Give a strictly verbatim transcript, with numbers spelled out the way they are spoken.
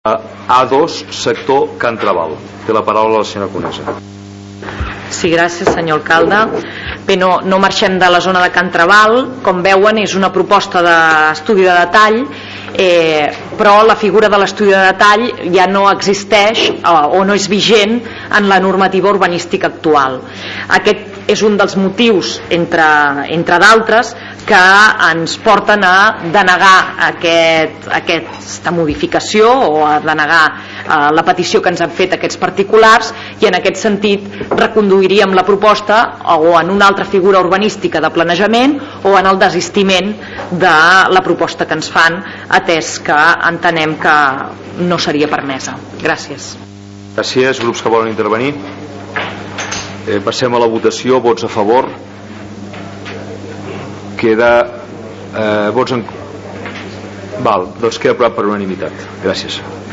A dos, sector Can Trabal. Té la paraula la senyora Conesa. Sí, gràcies, senyor alcalde. Bé, no, no marxem de la zona de Can Trabal. Com veuen, és una proposta d'estudi de detall, eh, però la figura de l'estudi de detall ja no existeix eh, o no és vigent en la normativa urbanística actual. Aquest és un dels motius, entre, entre d'altres, que ens porten a denegar aquest, aquesta modificació o a denegar eh, la petició que ens han fet aquests particulars, i en aquest sentit reconduiríem la proposta o en una altra figura urbanística de planejament o en el desistiment de la proposta que ens fan, atès que entenem que no seria permesa. Gràcies. Gràcies. Grups que volen intervenir? Eh, passem a la votació. Vots a favor? Queda eh, vots en... Val, doncs queda aprovat per unanimitat. Gràcies.